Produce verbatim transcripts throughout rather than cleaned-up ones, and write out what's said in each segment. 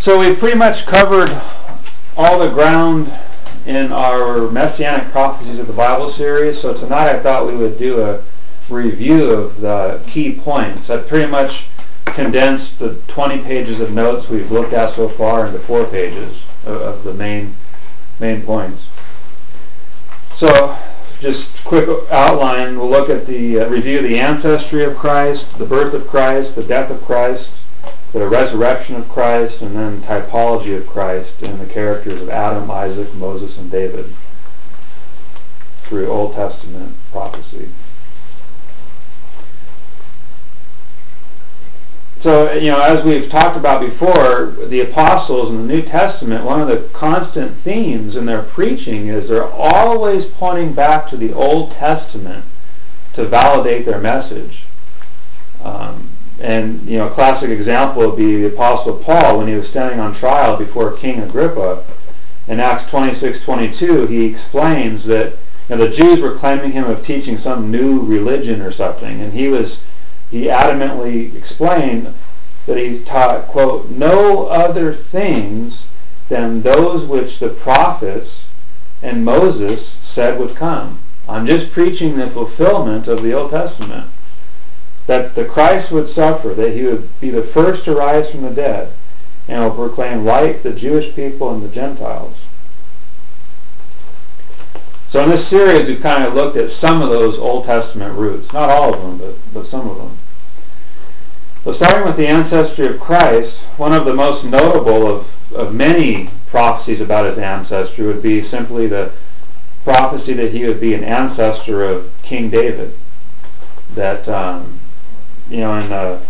So we've pretty much covered all the ground in our Messianic Prophecies of the Bible series. So tonight I thought we would do a review of the key points. I've pretty much condensed the twenty pages of notes we've looked at so far into four pages of, of the main main points. So just quick outline, we'll look at the uh, review the ancestry of Christ, the birth of Christ, the death of Christ, the resurrection of Christ, and then typology of Christ in the characters of Adam, Isaac, Moses, and David through Old Testament prophecy. So, you know, as we've talked about before, the apostles in the New Testament, one of the constant themes in their preaching is they're always pointing back to the Old Testament to validate their message. Um, and, you know, a classic example would be the Apostle Paul when he was standing on trial before King Agrippa. In Acts twenty-six twenty-two, he explains that, you know, the Jews were claiming him of teaching some new religion or something, and he was He adamantly explained that he taught, quote, no other things than those which the prophets and Moses said would come. I'm just preaching the fulfillment of the Old Testament. That the Christ would suffer, that he would be the first to rise from the dead, and will proclaim light to the Jewish people and the Gentiles. So in this series we've kind of looked at some of those Old Testament roots. Not all of them, but, but some of them. So starting with the ancestry of Christ, one of the most notable of, of many prophecies about his ancestry would be simply the prophecy that he would be an ancestor of King David. That, um, you know, in, uh,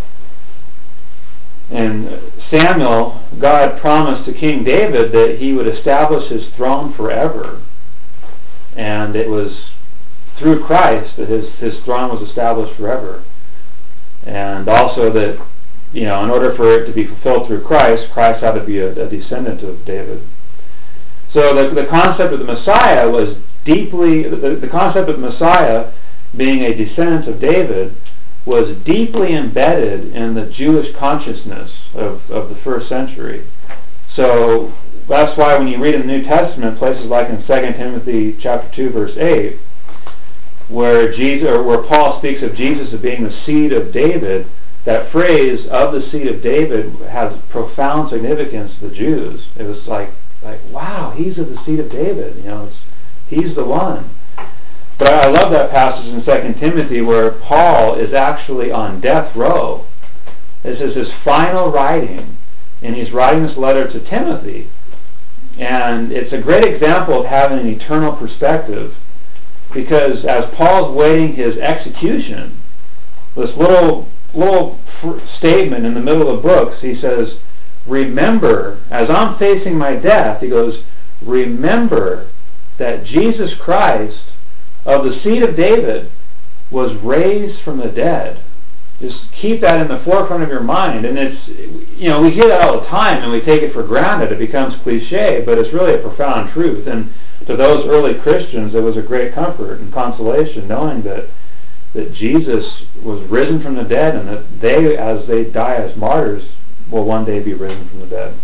in Samuel, God promised to King David that he would establish his throne forever. And it was through Christ that his, his throne was established forever. And also that, you know, in order for it to be fulfilled through Christ, Christ had to be a, a descendant of David. So the, the concept of the Messiah was deeply, the, the concept of the Messiah being a descendant of David was deeply embedded in the Jewish consciousness of, of the first century. So that's why when you read in the New Testament, places like in Second Timothy chapter two, verse eight, where Jesus, or where Paul speaks of Jesus as being the seed of David, that phrase "of the seed of David" has profound significance to the Jews. It was like, like, wow, he's of the seed of David. You know, it's, he's the one. But I love that passage in Second Timothy where Paul is actually on death row. This is his final writing, and he's writing this letter to Timothy. And it's a great example of having an eternal perspective, because as Paul's waiting his execution, this little little statement in the middle of the books, he says, remember, as I'm facing my death, he goes, remember that Jesus Christ, of the seed of David, was raised from the dead. Just keep that in the forefront of your mind. And it's, you know, we hear that all the time and we take it for granted. It becomes cliche, but it's really a profound truth. And to those early Christians, it was a great comfort and consolation knowing that that Jesus was risen from the dead, and that they, as they die as martyrs, will one day be risen from the dead.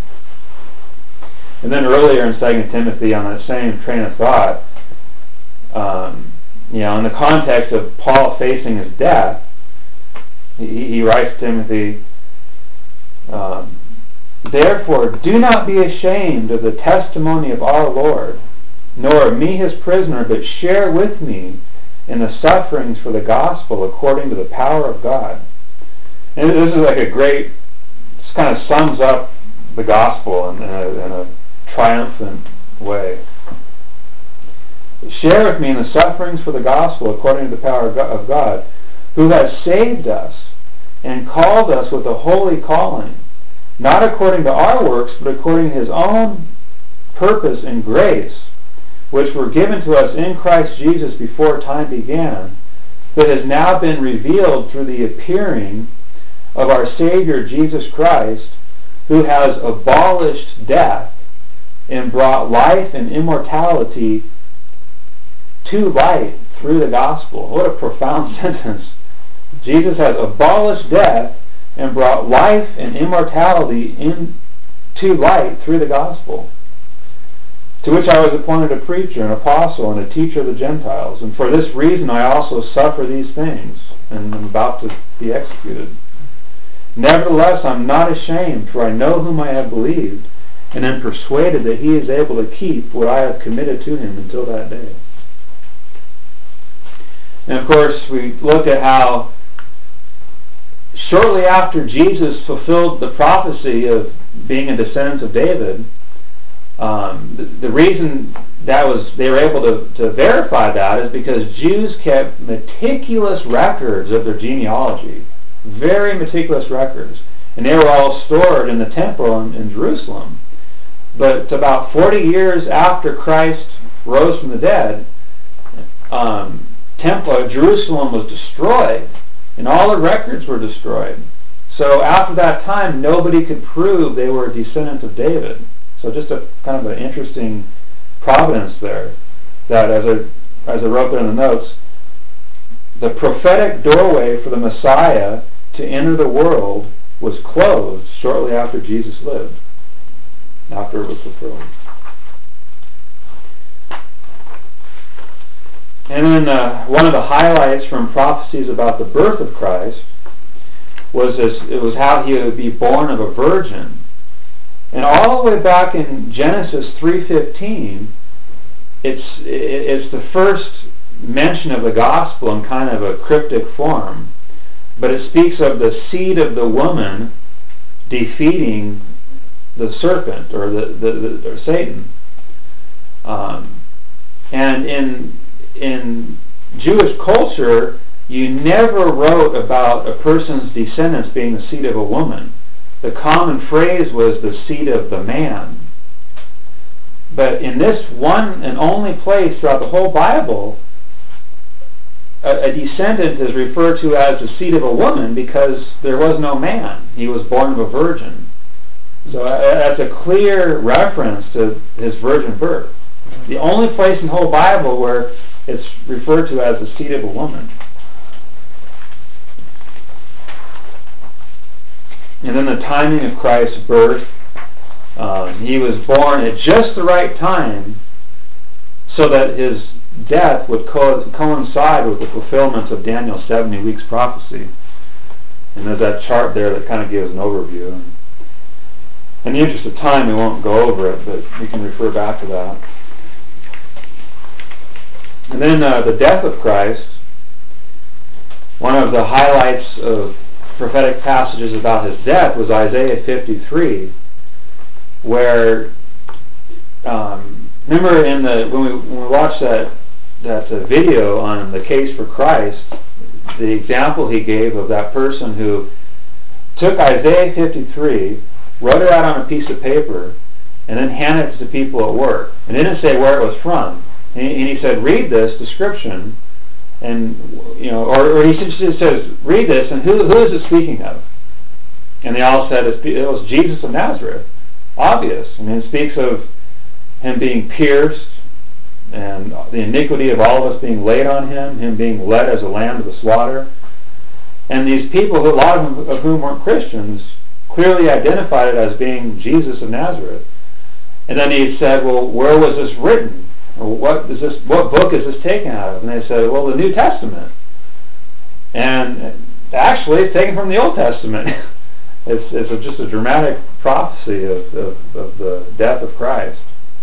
And then earlier in Second Timothy, on that same train of thought, um, you know, in the context of Paul facing his death, he, he writes to Timothy, um, therefore do not be ashamed of the testimony of our Lord, nor of me his prisoner, but share with me in the sufferings for the gospel according to the power of God. And this is like a great, this kind of sums up the gospel in, in, a, in a triumphant way. Share with me in the sufferings for the gospel according to the power of God, who has saved us and called us with a holy calling, not according to our works, but according to his own purpose and grace, which were given to us in Christ Jesus before time began, that has now been revealed through the appearing of our Savior Jesus Christ, who has abolished death and brought life and immortality to light through the gospel. What a profound sentence. Jesus has abolished death and brought life and immortality into to light through the gospel, to which I was appointed a preacher, an apostle, and a teacher of the Gentiles. And for this reason I also suffer these things, and am about to be executed. Nevertheless, I am not ashamed, for I know whom I have believed, and am persuaded that he is able to keep what I have committed to him until that day. And of course, we look at how shortly after Jesus fulfilled the prophecy of being a descendant of David, um, the, the reason that was they were able to, to verify that is because Jews kept meticulous records of their genealogy, very meticulous records, and they were all stored in the temple in, in Jerusalem. But about forty years after Christ rose from the dead, um, temple Jerusalem was destroyed, and all the records were destroyed. So after that time, nobody could prove they were a descendant of David. So just a kind of an interesting providence there, that as I, as I wrote there in the notes, the prophetic doorway for the Messiah to enter the world was closed shortly after Jesus lived, after it was fulfilled. And then uh, one of the highlights from prophecies about the birth of Christ was this, it was how he would be born of a virgin. And all the way back in Genesis three fifteen, it's it's the first mention of the gospel in kind of a cryptic form, but it speaks of the seed of the woman defeating the serpent, or the, the, the or Satan. Um, and in in Jewish culture, you never wrote about a person's descendants being the seed of a woman. The common phrase was the seed of the man. But in this one and only place throughout the whole Bible, a, a descendant is referred to as the seed of a woman because there was no man. He was born of a virgin. So uh, that's a clear reference to his virgin birth. The only place in the whole Bible where it's referred to as the seed of a woman. And then the timing of Christ's birth, um, he was born at just the right time so that his death would co- coincide with the fulfillment of Daniel's seventy weeks prophecy. And there's that chart there that kind of gives an overview. In the interest of time, we won't go over it, but we can refer back to that. And then uh, the death of Christ, one of the highlights of prophetic passages about his death was Isaiah fifty-three, where um, remember in the when we when we watched that that uh, video on the case for Christ, the example he gave of that person who took Isaiah fifty-three, wrote it out on a piece of paper, and then handed it to people at work, and didn't say where it was from, and he, and he said, "Read this description." And you know, or, or he just says, "Read this," and who who is it speaking of? And they all said it was Jesus of Nazareth. Obvious. I mean, it speaks of him being pierced, and the iniquity of all of us being laid on him, him being led as a lamb to the slaughter. And these people, a lot of, them, of whom weren't Christians, clearly identified it as being Jesus of Nazareth. And then he said, "Well, where was this written? What is this? What book is this taken out of?" And they said, "Well, the New Testament." And actually, it's taken from the Old Testament. it's it's a, just a dramatic prophecy of, of, of the death of Christ.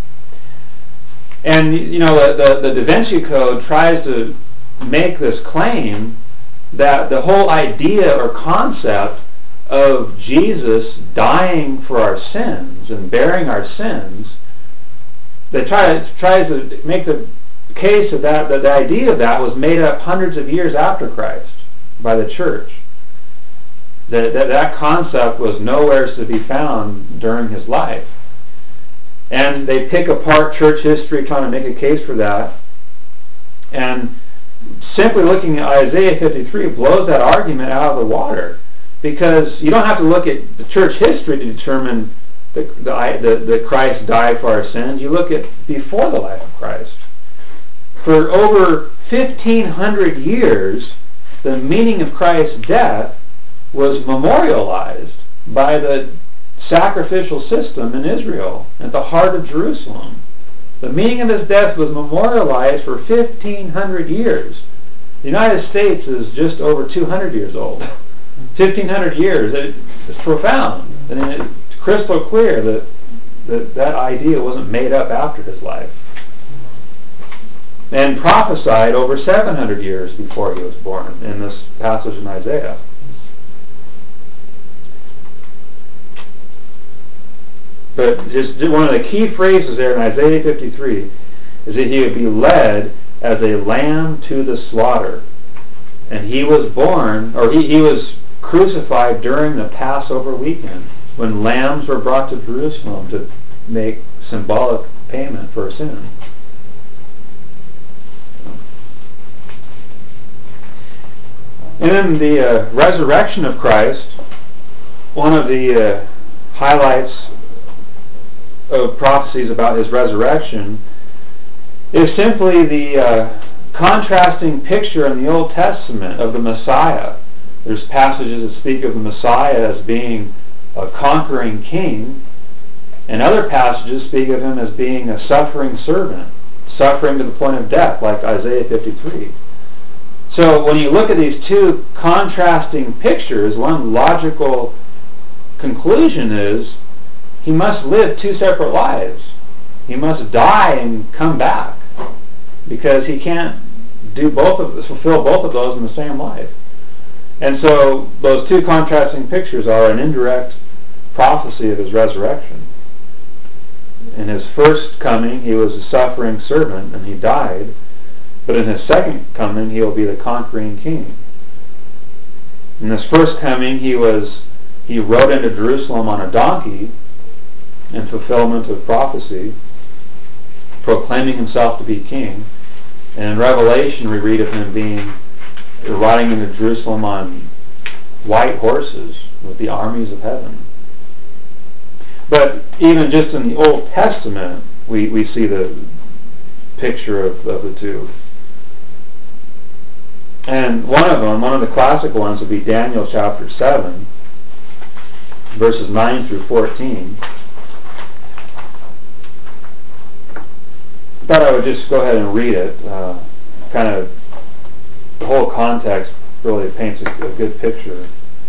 And you know, the, the the Da Vinci Code tries to make this claim that the whole idea or concept of Jesus dying for our sins and bearing our sins, they try to tries to make the case of that, that the idea of that was made up hundreds of years after Christ by the church. That that, that concept was nowhere to be found during his life. And they pick apart church history trying to make a case for that. And simply looking at Isaiah fifty-three blows that argument out of the water, because you don't have to look at the church history to determine that the, the, the Christ died for our sins. You look at before the life of Christ. For over fifteen hundred years, the meaning of Christ's death was memorialized by the sacrificial system in Israel, at the heart of Jerusalem. The meaning of his death was memorialized for fifteen hundred years. The United States is just over two hundred years old. fifteen hundred years. It, it's profound. And it's crystal clear that, that that idea wasn't made up after his life. And prophesied over seven hundred years before he was born in this passage in Isaiah. But just one of the key phrases there in Isaiah fifty-three is that he would be led as a lamb to the slaughter. And he was born, or he, he was crucified during the Passover weekend, when lambs were brought to Jerusalem to make symbolic payment for sin. And in the uh, resurrection of Christ, one of the uh, highlights of prophecies about his resurrection is simply the uh, contrasting picture in the Old Testament of the Messiah. There's passages that speak of the Messiah as being a conquering king, and other passages speak of him as being a suffering servant, suffering to the point of death, like Isaiah fifty-three. So when you look at these two contrasting pictures, one logical conclusion is he must live two separate lives. He must die and come back, because he can't do both of fulfill both of those in the same life. And so those two contrasting pictures are an indirect prophecy of his resurrection. In his first coming, he was a suffering servant and he died, but in his second coming, he will be the conquering king. In his first coming, he was he rode into Jerusalem on a donkey in fulfillment of prophecy, proclaiming himself to be king. And in Revelation we read of him being riding into Jerusalem on white horses with the armies of heaven. But even just in the Old Testament we, we see the picture of, of the two. And one of them, one of the classical ones, would be Daniel chapter seven, verses nine through fourteen. I thought I would just go ahead and read it. Uh, kind of, the whole context really paints a, a good picture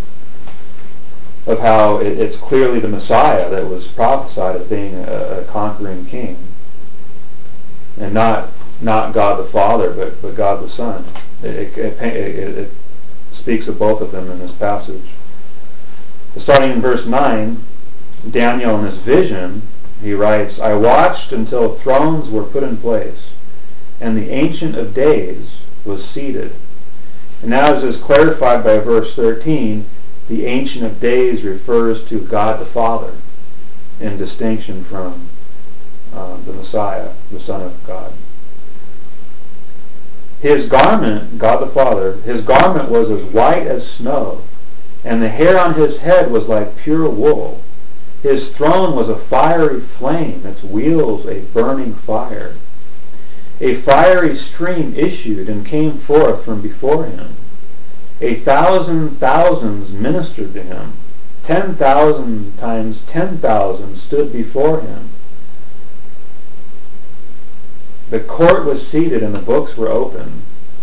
of how it, it's clearly the Messiah that was prophesied as being a, a conquering king, and not not God the Father, but, but God the Son. It, it, it, it speaks of both of them in this passage. Starting in verse nine, Daniel in his vision, he writes, I watched until thrones were put in place, and the Ancient of Days was seated. And as is clarified by verse thirteen, the Ancient of Days refers to God the Father, in distinction from uh, the Messiah, the Son of God. His garment, God the Father, his garment was as white as snow, and the hair on his head was like pure wool. His throne was a fiery flame, its wheels a burning fire. A fiery stream issued and came forth from before him. A thousand thousands ministered to him. Ten thousand times ten thousand stood before him. The court was seated and the books were open.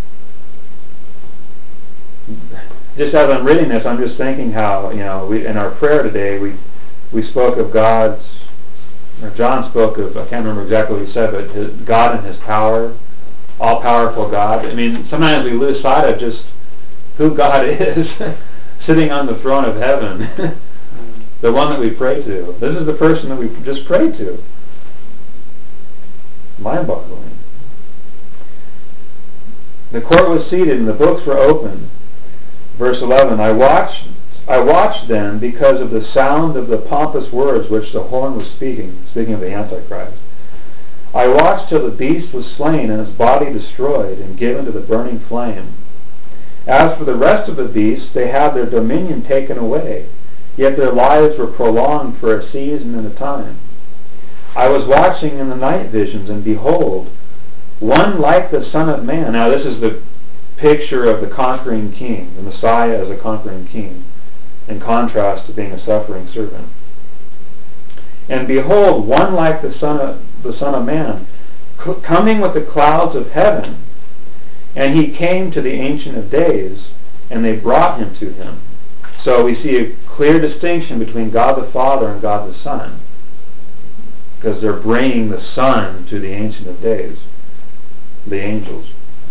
Just as I'm reading this, I'm just thinking how, you know, we, in our prayer today, we we spoke of God's, or John spoke of, I can't remember exactly what he said, but his, God and his power, all-powerful God. I mean, sometimes we lose sight of just who God is, sitting on the throne of heaven, the one that we pray to. This is the person that we just prayed to. Mind-boggling. The court was seated and the books were opened. Verse eleven, I watched I watched then because of the sound of the pompous words which the horn was speaking, speaking of the Antichrist. I watched till the beast was slain and his body destroyed and given to the burning flame. As for the rest of the beasts, they had their dominion taken away, yet their lives were prolonged for a season and a time. I was watching in the night visions, and behold, one like the Son of Man. Now this is the picture of the conquering king, the Messiah as a conquering king, in contrast to being a suffering servant. And behold, one like the Son of, the Son of Man, c- coming with the clouds of heaven. And he came to the Ancient of Days, and they brought him to him. So we see a clear distinction between God the Father and God the Son, because they're bringing the Son to the Ancient of Days, the angels.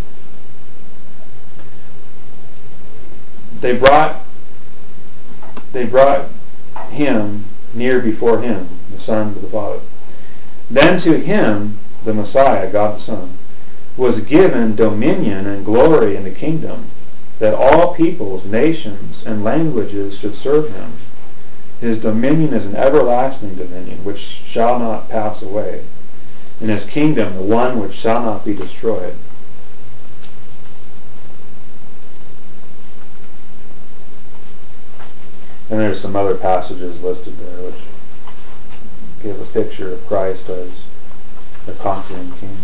They brought they brought him near before him, the Son to the Father. Then to him, the Messiah, God the Son, was given dominion and glory in the kingdom, that all peoples, nations, and languages should serve him. His dominion is an everlasting dominion, which shall not pass away, and his kingdom the one which shall not be destroyed. And there's some other passages listed there which give a picture of Christ as the conquering king.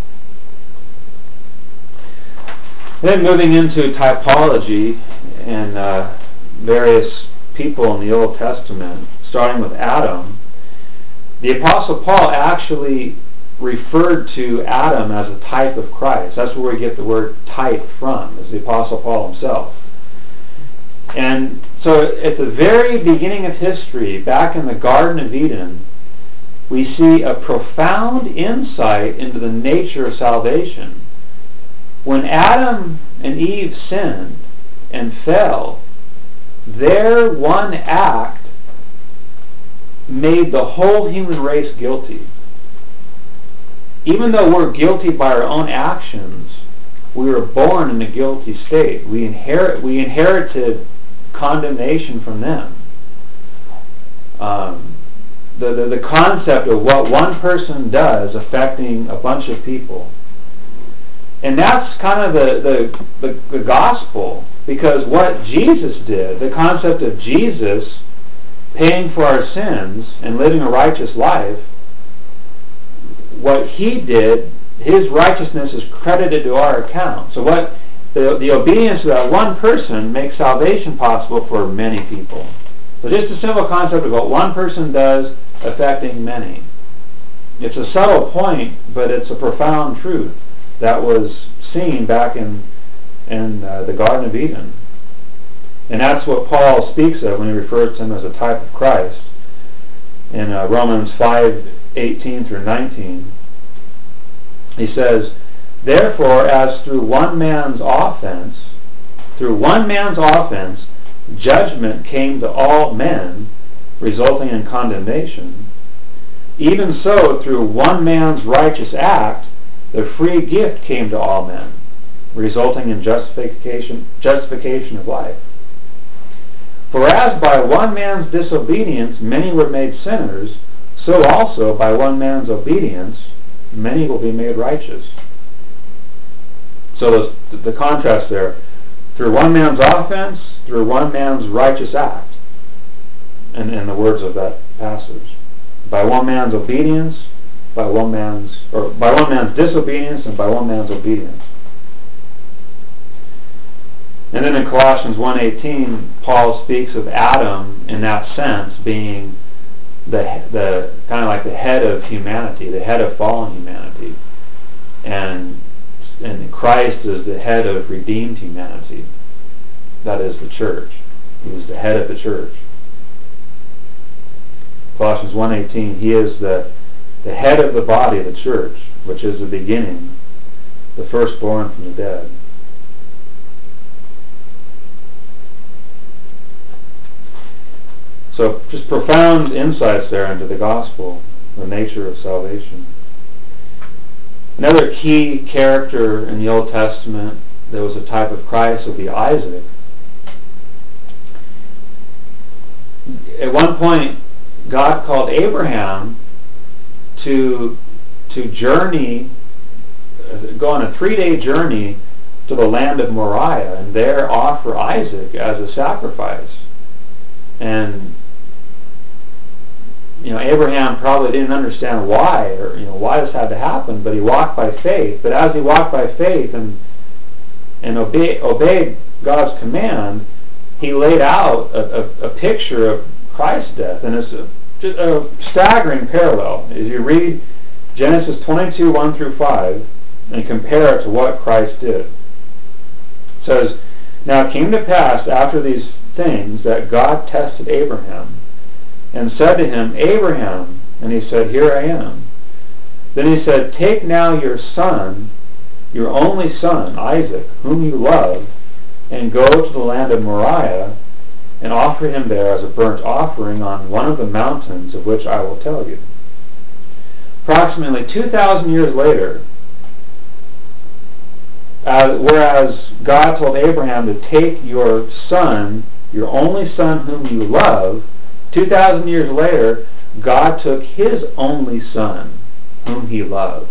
Then moving into typology and uh, various people in the Old Testament, starting with Adam, the Apostle Paul actually referred to Adam as a type of Christ. That's where we get the word type from, is the Apostle Paul himself. And so at the very beginning of history, back in the Garden of Eden, we see a profound insight into the nature of salvation. When Adam and Eve sinned and fell, their one act made the whole human race guilty. Even though we're guilty by our own actions, we were born in a guilty state. We inherit, we inherited condemnation from them. Um, the, the, the concept of what one person does affecting a bunch of people. And that's kind of the, the, the, the gospel, because what Jesus did, the concept of Jesus paying for our sins and living a righteous life, what he did, his righteousness is credited to our account. So what the, the obedience of that one person makes salvation possible for many people. So just a simple concept of what one person does affecting many. It's a subtle point, but it's a profound truth that was seen back in, in uh, the Garden of Eden. And that's what Paul speaks of when he refers to him as a type of Christ. In uh, Romans five eighteen through nineteen, he says, "Therefore, as through one man's offense, through one man's offense, judgment came to all men, resulting in condemnation, even so through one man's righteous act, the free gift came to all men, resulting in justification, justification of life. For as by one man's disobedience many were made sinners, so also by one man's obedience many will be made righteous." So the, the contrast there, through one man's offense, through one man's righteous act, in, in the words of that passage. By one man's obedience, by one man's, or by one man's disobedience, and by one man's obedience. And then in Colossians one eighteen, Paul speaks of Adam in that sense being the the kind of like the head of humanity, the head of fallen humanity, and and Christ is the head of redeemed humanity. That is the church. He is the head of the church. Colossians one eighteen, he is the the head of the body of the church, which is the beginning, the firstborn from the dead. So just profound insights there into the gospel, the nature of salvation. Another key character in the Old Testament that was a type of Christ would be Isaac. At one point, God called Abraham to to journey, go on a three-day journey to the land of Moriah, and there offer Isaac as a sacrifice. And you know, Abraham probably didn't understand why, or you know, why this had to happen, but he walked by faith. But as he walked by faith and and obey, obeyed God's command, he laid out a, a, a picture of Christ's death, and it's a, just a staggering parallel. As you read Genesis twenty-two, one through five, and compare it to what Christ did. It says, "Now it came to pass after these things that God tested Abraham, and said to him, Abraham, and he said, Here I am. Then he said, Take now your son, your only son, Isaac, whom you love, and go to the land of Moriah, and offer him there as a burnt offering on one of the mountains of which I will tell you." Approximately two thousand years later, uh, whereas God told Abraham to take your son, your only son whom you love, two thousand years later, God took his only son, whom he loved,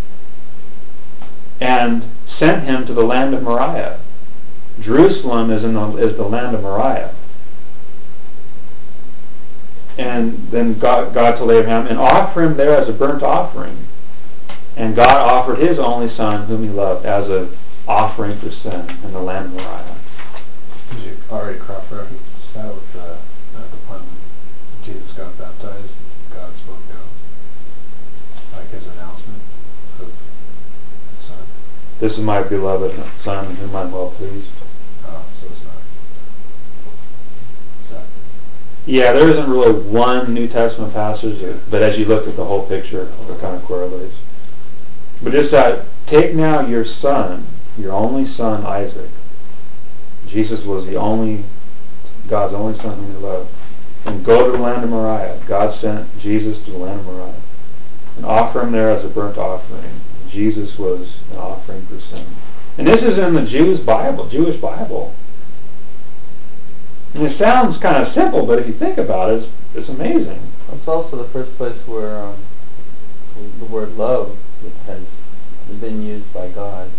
and sent him to the land of Moriah. Jerusalem is, in the, is the land of Moriah. And then God, God told Abraham, and offer him there as a burnt offering. And God offered his only son, whom he loved, as an offering for sin in the land of Moriah. Did you already cross-reference that with uh, at the point when Jesus got baptized, God spoke out, like his announcement of his son? This is my beloved son, in whom I'm well pleased. Oh, so it's not exactly. Yeah, there isn't really one New Testament passage, but as you look at the whole picture, it kind of correlates. But just that, take now your son, your only son, Isaac. Jesus was the only, God's only son whom he loved. And go to the land of Moriah. God sent Jesus to the land of Moriah. And offer him there as a burnt offering. Jesus was an offering for sin. And this is in the Jews' Bible, Jewish Bible. And it sounds kind of simple, but if you think about it, it's, it's amazing. It's also the first place where um, the word love has been used by God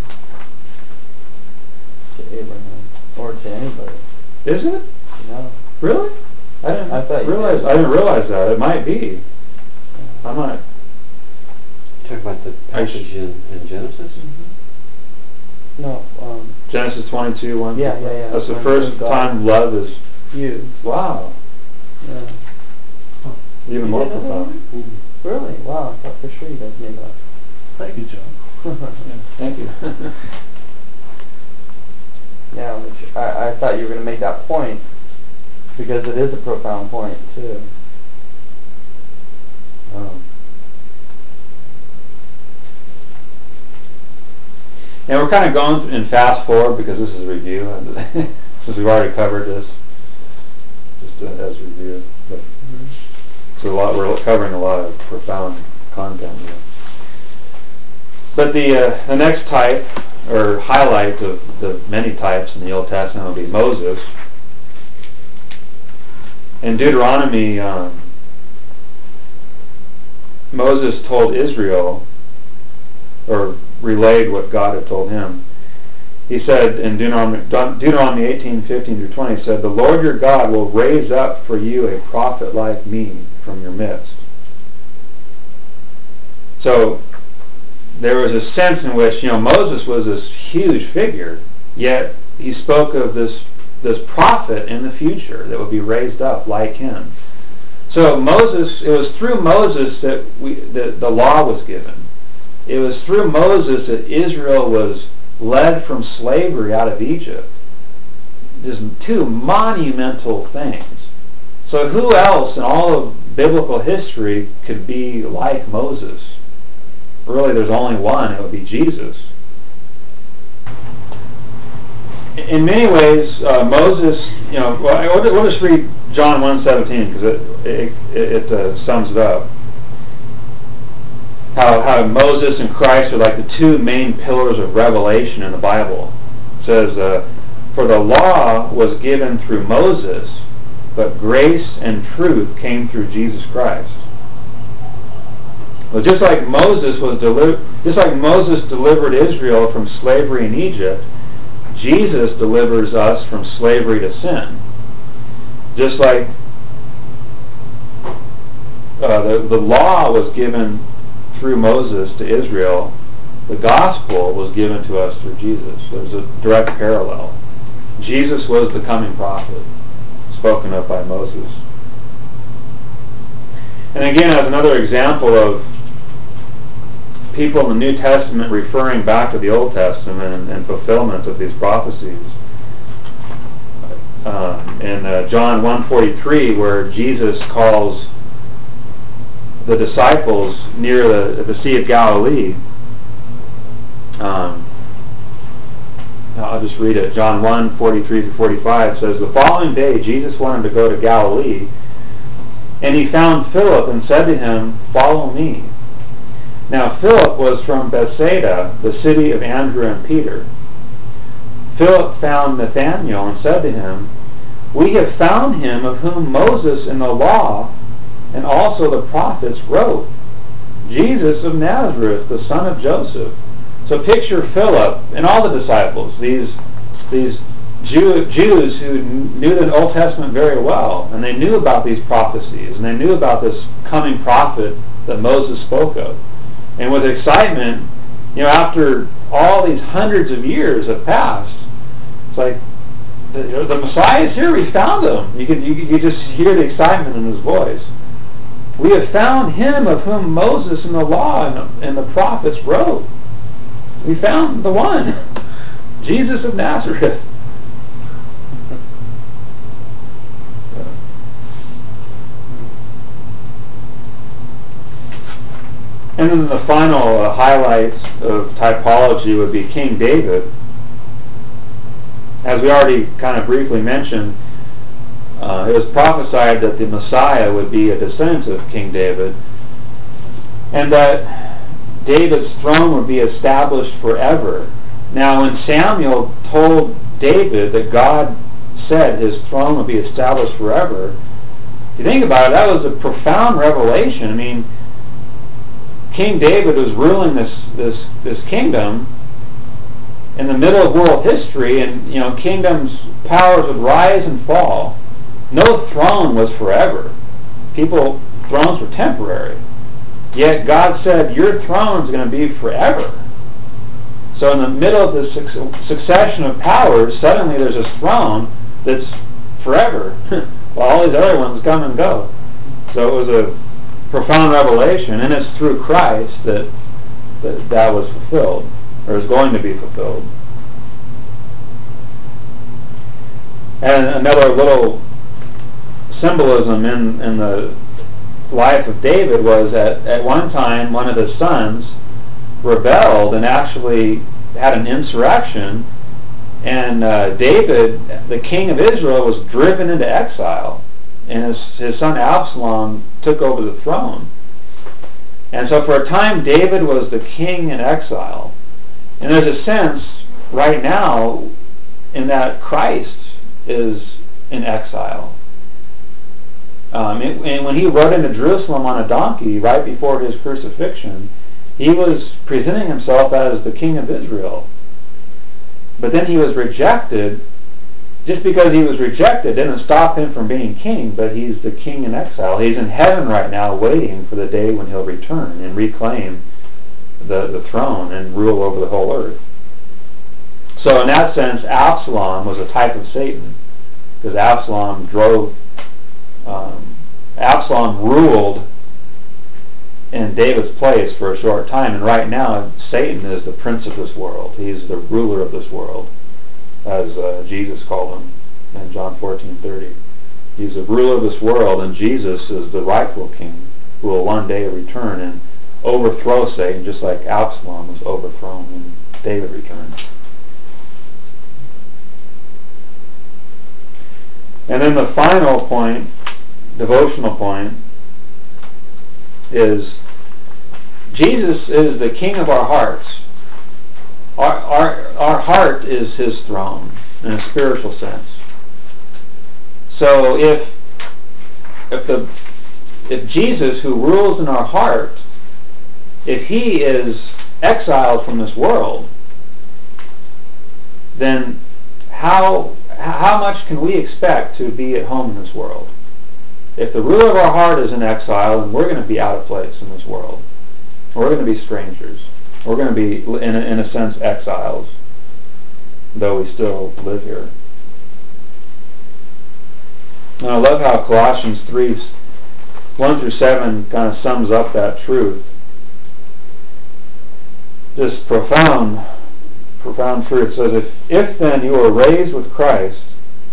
to Abraham, or to anybody. Isn't it? No. Really? I didn't I thought you realize. did. I didn't realize that. It might be. I might. Talk about the passage in, in Genesis? Mm-hmm. No. Um, Genesis twenty-two, one. Yeah, yeah, yeah. That's the When first God time love is. used. Wow. Yeah. Even You more didn't know profound. that? Mm-hmm. Really? Wow. I thought for sure you guys knew that. Thank you, John. Thank you. Yeah, which I, I thought you were going to make that point, because it is a profound point, too. Um, and we're kind of going in fast forward because this is a review, since we've already covered this, just uh, as review. But Mm-hmm. so a lot, we're covering a lot of profound content here. But the uh, the next type, or highlight of the many types in the Old Testament, will be Moses. In Deuteronomy, um, Moses told Israel, or relayed what God had told him. He said in Deuteronomy, Deuteronomy eighteen, fifteen through twenty, he said, "The Lord your God will raise up for you a prophet like me from your midst." So there was a sense in which, you know, Moses was this huge figure, yet he spoke of this this prophet in the future that would be raised up like him. So Moses, it was through Moses that we that the law was given. It was through Moses that Israel was led from slavery out of Egypt. Just two monumental things. So who else in all of biblical history could be like Moses? Really, there's only one. It would be Jesus. In many ways, uh, Moses, you know, well, we'll just read John one seventeen because it it, it uh, sums it up. How how Moses and Christ are like the two main pillars of revelation in the Bible. It says, uh, "For the law was given through Moses, but grace and truth came through Jesus Christ." Well, just like Moses was deli- just like Moses delivered Israel from slavery in Egypt, Jesus delivers us from slavery to sin. Just like uh, the the law was given through Moses to Israel, the gospel was given to us through Jesus. There's a direct parallel. Jesus was the coming prophet, spoken of by Moses. And again, as another example of people in the New Testament referring back to the Old Testament and, and fulfillment of these prophecies. Um, in uh, John one forty-three, where Jesus calls the disciples near the, the Sea of Galilee, um, I'll just read it. John one forty-three to forty-five says, "The following day Jesus wanted to go to Galilee, and he found Philip and said to him, 'Follow me.' Now Philip was from Bethsaida, the city of Andrew and Peter. Philip found Nathanael and said to him, 'We have found him of whom Moses in the law and also the prophets wrote, Jesus of Nazareth, the son of Joseph.'" So picture Philip and all the disciples, these these Jew, Jews who knew the Old Testament very well, and they knew about these prophecies, and they knew about this coming prophet that Moses spoke of. And with excitement, you know, after all these hundreds of years have passed, it's like, the, you know, the Messiah is here, we found him. You could you, you just hear the excitement in his voice. "We have found him of whom Moses in the law and the, and the prophets wrote." We found the one, Jesus of Nazareth. And then the final uh, highlights of typology would be King David. As we already kind of briefly mentioned, uh, it was prophesied that the Messiah would be a descendant of King David, and that David's throne would be established forever. Now, when Samuel told David that God said his throne would be established forever, if you think about it, that was a profound revelation. I mean, King David was ruling this this this kingdom in the middle of world history, and you know, kingdoms, powers would rise and fall. No throne was forever. People, thrones were temporary. Yet God said, "Your throne is going to be forever." So in the middle of this succession of powers, suddenly there's a throne that's forever, while all these other ones come and go. So it was a profound revelation, and it's through Christ that that, that was fulfilled, or is going to be fulfilled. And another little symbolism in, in the life of David was that at one time one of his sons rebelled and actually had an insurrection, and uh, David, the king of Israel, was driven into exile, and his, his son Absalom took over the throne. And so for a time David was the king in exile, and there's a sense right now in that Christ is in exile. Um, and, and when he rode into Jerusalem on a donkey right before his crucifixion, he was presenting himself as the king of Israel. But then he was rejected. Just because he was rejected didn't stop him from being king, but he's the king in exile. He's in heaven right now waiting for the day when he'll return and reclaim the, the throne and rule over the whole earth. So in that sense, Absalom was a type of Satan, because Absalom drove Um, Absalom ruled in David's place for a short time, and right now Satan is the prince of this world. He's the ruler of this world, as uh, Jesus called him in John fourteen thirty. He's the ruler of this world, and Jesus is the rightful king who will one day return and overthrow Satan, just like Absalom was overthrown when David returned. And then the final point, devotional point, is Jesus is the king of our hearts. Our, our, our heart is his throne in a spiritual sense. So if if the if Jesus, who rules in our heart, if he is exiled from this world, then how how much can we expect to be at home in this world? If the ruler of our heart is in exile, then we're going to be out of place in this world. We're going to be strangers. We're going to be, in a, in a sense, exiles, though we still live here. And I love how Colossians three one through seven kind of sums up that truth. This profound, profound truth. It says, if, if then you are raised with Christ,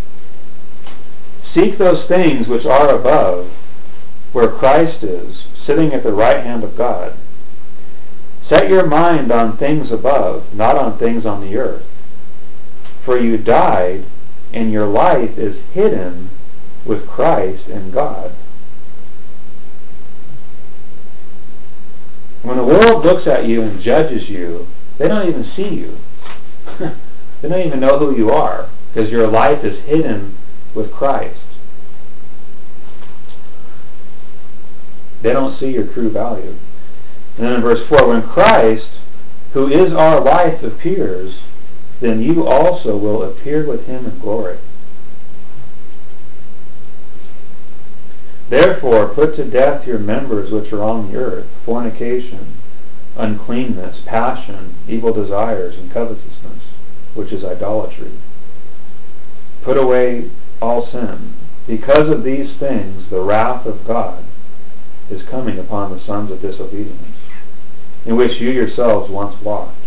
seek those things which are above, where Christ is, sitting at the right hand of God. Set your mind on things above, not on things on the earth. For you died, and your life is hidden with Christ in God. When the world looks at you and judges you, they don't even see you. They don't even know who you are, because your life is hidden with Christ. They don't see your true value. And then in verse four, when Christ, who is our life, appears, then you also will appear with him in glory. Therefore, put to death your members which are on the earth, fornication, uncleanness, passion, evil desires, and covetousness, which is idolatry. Put away all sin. Because of these things, the wrath of God is coming upon the sons of disobedience, in which you yourselves once walked